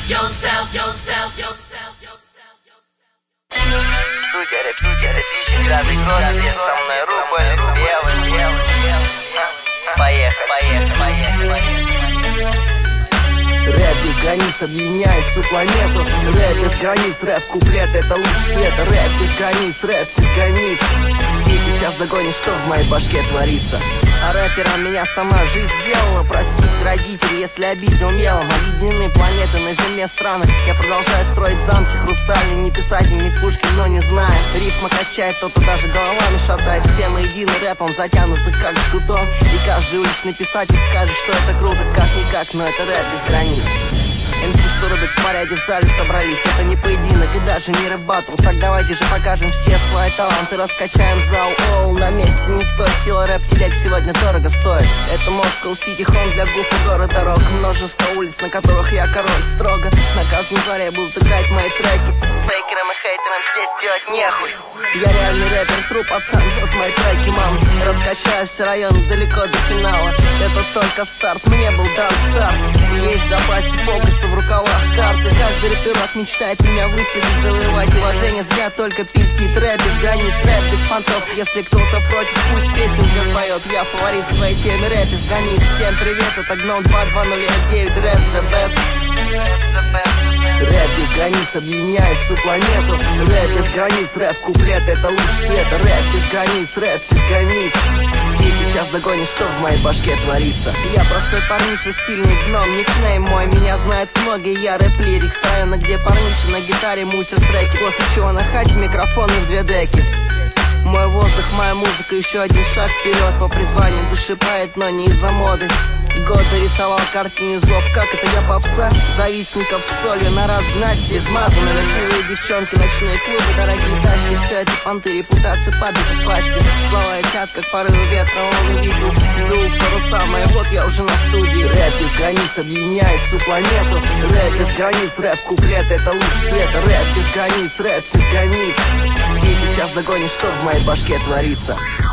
Студия Рэп-Сити, 2009 год, здесь со мной рубль белый. Поехали. Рэп без границ объединяет всю планету. Рэп без границ, рэп-куплет — это луч света. Рэп без границ, рэп без границ. Все сейчас догонят, что в моей башке творится. А рэпером меня сама жизнь сделала. Простить родителей, если обидел мелом. Объединены планеты на земле страны. Я продолжаю строить замки хрустальные. Не писать дневник Пушкин, но не знаю. Рифма качает, кто-то даже головами шатает. Все мы едины рэпом, затянуты как жгутом. И каждый уличный писатель скажет, что это круто, как-никак, но это рэп без границ. МС, что рубят в порядке, в зале собрались. Это не поединок и даже не рэп-баттл. Так давайте же покажем все свои таланты. Раскачаем зал, оу, на месте не стоит. Сила рэп-телег сегодня дорого стоит. Это Москва Сити, хом для гуфа, город дорог. Множество улиц, на которых я король строго. На каждом дворе будут играть мои треки. Фейкерам и хейтерам здесь делать нехуй. Я реальный рэпер, тру пацан, вот мои треки, мам. Раскачаю все районы далеко до финала. Это только старт, мне был дан старт. Есть в запасе фокуса в рукавах карты. Каждый рэперок мечтает меня высадить, завоевать уважение. Зря только пиздит. Рэп без границ, рэп без понтов. Если кто-то против, пусть песенка поет. Я фаворит в своей теме, рэп без границ. Всем привет, это Гном 22009. Рэп the best. Рэп без границ объединяет всю планету. Рэп без границ, рэп-куплет — это луч света. Рэп без границ, рэп без границ. Все сейчас догонят, что в моей башке творится. Я простой парниша, стильный гном, никнейм мой. Меня знают многие, я рэп-лирик с района, где парниши на гитаре мутят треки. После чего на хате микрофоны в 2 деки. Мой воздух, моя музыка, еще один шаг вперед. По призванию души поэт, но не из-за моды. Годы рисовал картины злов, как это я попса. Завистников с солью на разгнать. Измазаны красивые девчонки, ночные клубы, дорогие тачки. Все это понты, репутация падает в пачке. Слова летят, как порывы ветра, он увидел. Дул паруса мои, вот я уже на студии. Рэп без границ объединяет всю планету. Рэп без границ, рэп-куплет — это луч света. Рэп без границ, рэп без границ. Все сейчас догонят, что в моей башке творится.